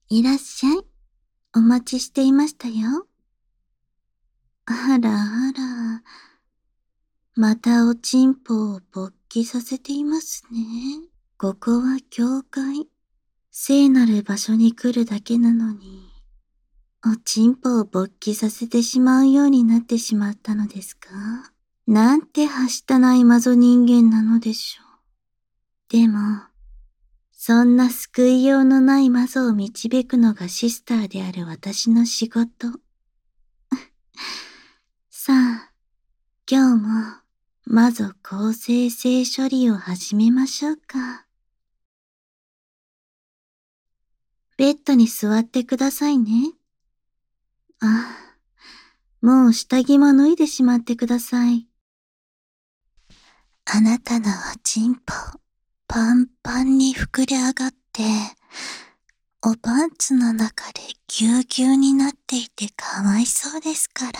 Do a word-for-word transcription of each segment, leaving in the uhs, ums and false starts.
いらっしゃい。お待ちしていましたよ。あらあら。またおちんぽを勃起させていますね。ここは教会。聖なる場所に来るだけなのに、おちんぽを勃起させてしまうようになってしまったのですか？なんてはしたないマゾ人間なのでしょう。でも、そんな救いようのないマゾを導くのがシスターである私の仕事。さあ、今日もマゾ構成性処理を始めましょうか。ベッドに座ってくださいね。ああ、もう下着も脱いでしまってください。あなたのおちんぽ、パンパンに膨れ上がって、おパンツの中でぎゅうぎゅうになっていてかわいそうですから。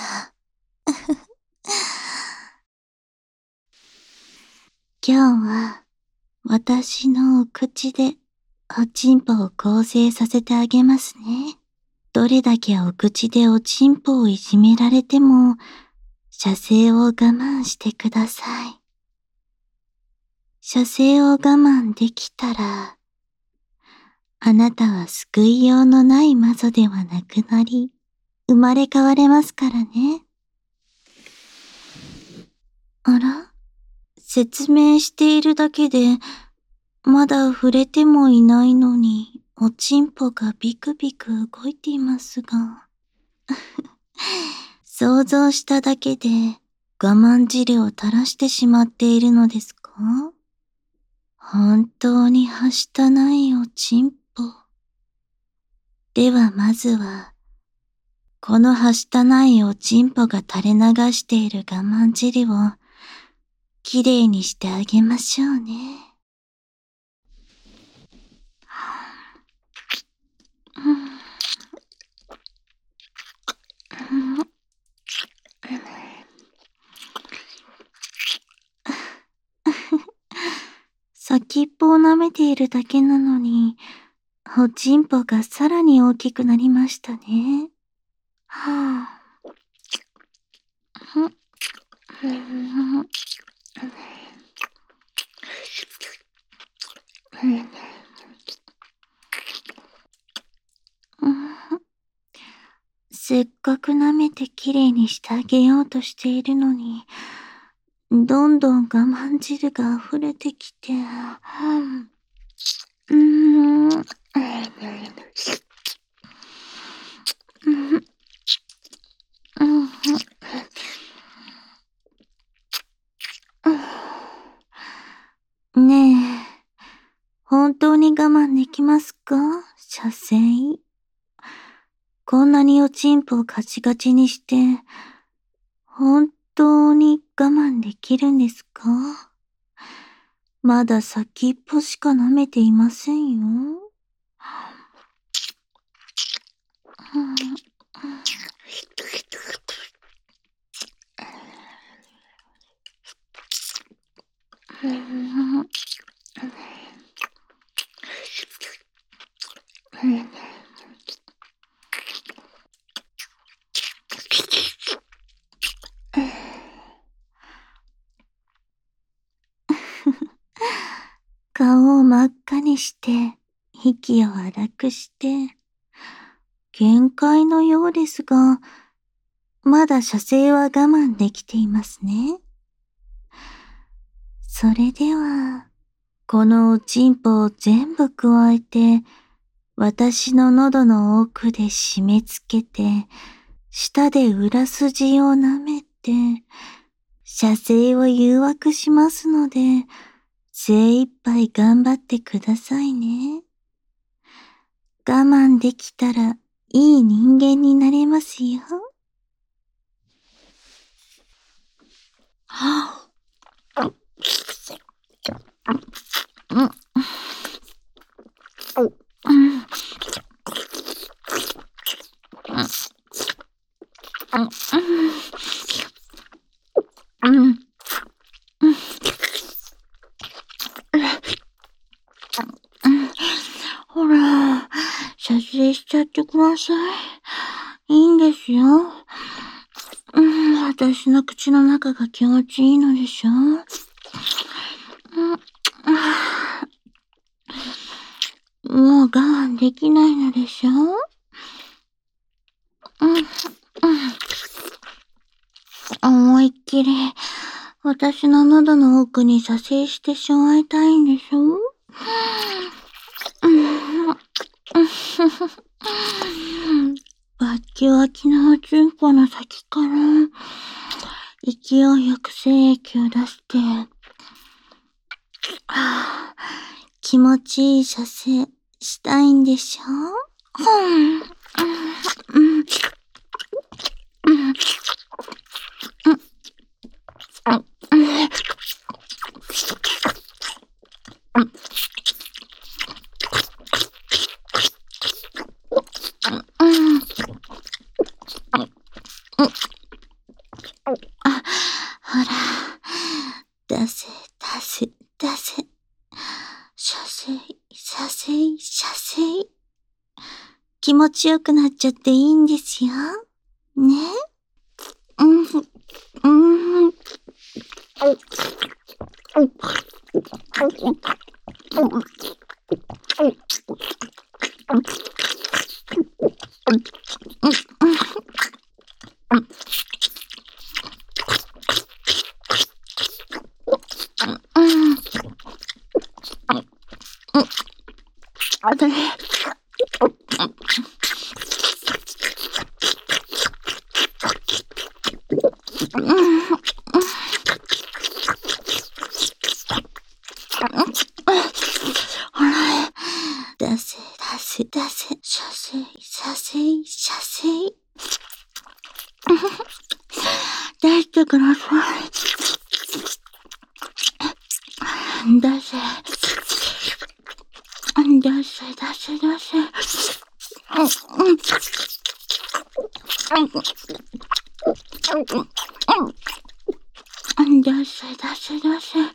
今日は、私のお口で、おちんぽを構成させてあげますね。どれだけお口でおちんぽをいじめられても、射精を我慢してください。射精を我慢できたら、あなたは救いようのないマゾではなくなり、生まれ変われますからね。あら？説明しているだけで、まだ触れてもいないのに、おちんぽがビクビク動いていますが。想像しただけで我慢汁を垂らしてしまっているのですか？本当にはしたないおちんぽ。ではまずは、このはしたないおちんぽが垂れ流している我慢汁を、きれいにしてあげましょうね。先っぽを舐めているだけなのに、おちんぽがさらに大きくなりましたね。はぁ。せっかく舐めてきれいにしてあげようとしているのに、どんどん我慢汁が溢れてきて、うーん、ねえ、本当に我慢できますか？射精。こんなにおちんぽをガチガチにして、本当に我慢できるんですか？まだ先っぽしか舐めていませんよ。顔を真っ赤にして、息を荒くして、限界のようですが、まだ射精は我慢できていますね。それでは、このおちんぽを全部加えて、私の喉の奥で締め付けて、舌で裏筋を舐めて、射精を誘惑しますので、精一杯頑張ってくださいね。我慢できたらいい人間になれますよ。はぁ。うん。うん。うん。ほら、射精しってください。いいんですよ。うん、私の口の中が気持ちいいのでしょ。うん、もう我慢できないのでしょ。うん、うん、思いっきり私の喉の奥に射精してしまいたいんでしょ。うん、バッキバキのおちんぽの先から勢いよく精液を出して、はぁ、気持ちいい射精したいんでしょ。うん、うん、うん、うん、あ、ほら、出せ、出せ、出せ。射精、射精、射精。気持ちよくなっちゃっていいんですよ。ね。うん、うん。あれ。出せ、出せ、出せ。射精、射精、射精。出してください。出せ。出せ、出せ、出せ。出せ、出せ、出せ。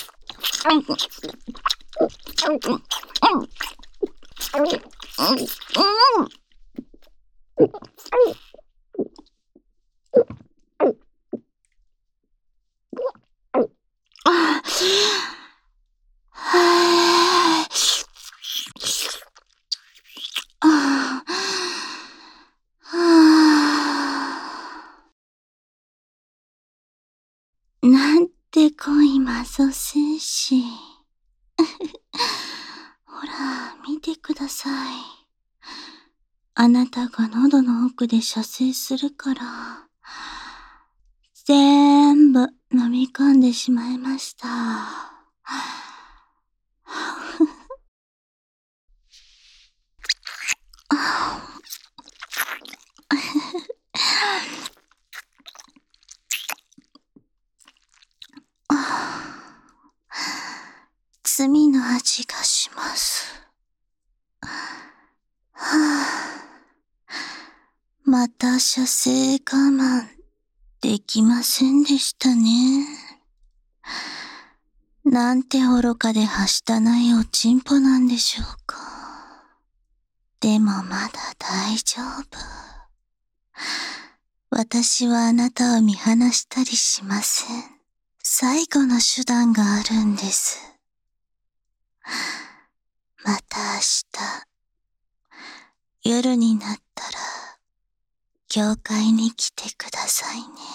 なんて恋まそ精子。ほら、見てください。あなたが喉の奥で射精するから、全部飲み込んでしまいました。罪の味がします。はぁ、また射精我慢できませんでしたね。なんて愚かではしたないおちんぽなんでしょうか。でもまだ大丈夫。私はあなたを見放したりしません。最後の手段があるんです。また明日、夜になったら、教会に来てくださいね。